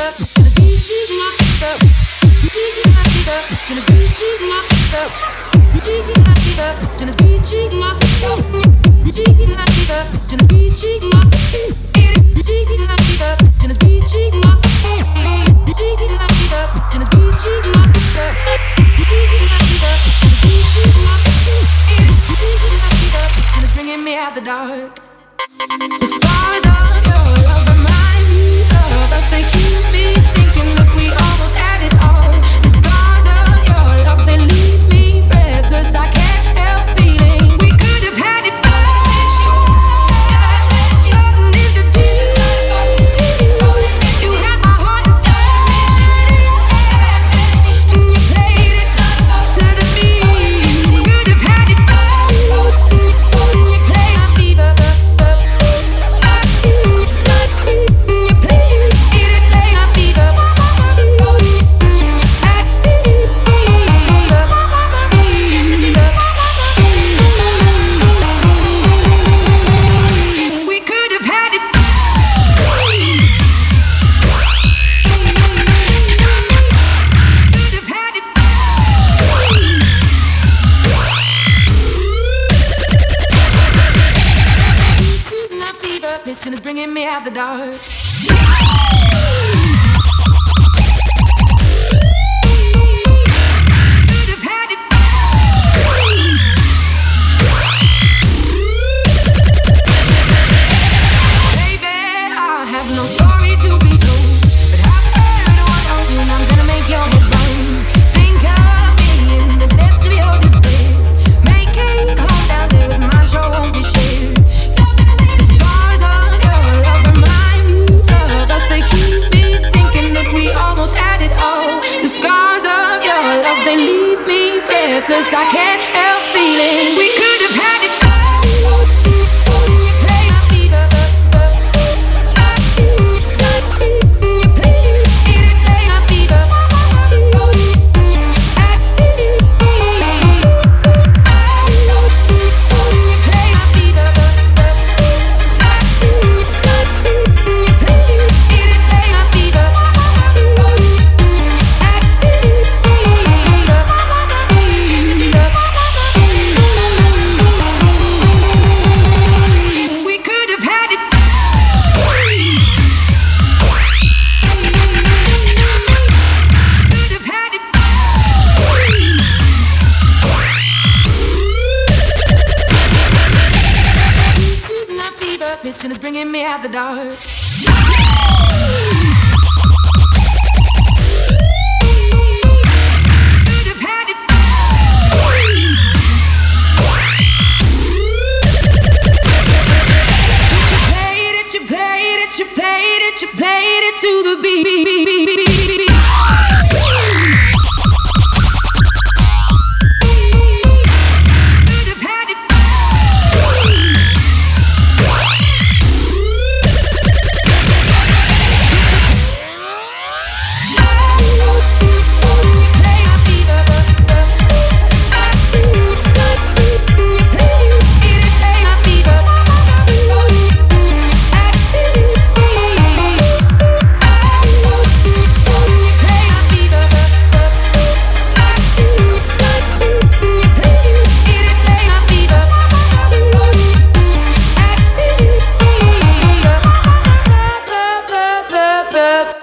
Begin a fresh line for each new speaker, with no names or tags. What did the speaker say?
Bringing me out the dark. The scars of your love remind me of us. They keep me thinking, look, we almost had it all. The scars of your love, they leave me breathless. I can't help feeling we could have had it all. Floating in the deep. You had my heart inside, and you played it to the beat. Could have had it all. You played my fever. And it's bringing me out the dark. I can't help feeling we could have had it all. You play my fever. You play my fever. You play my fever. And it's bringing me out the dark. You played it to the beat. Up.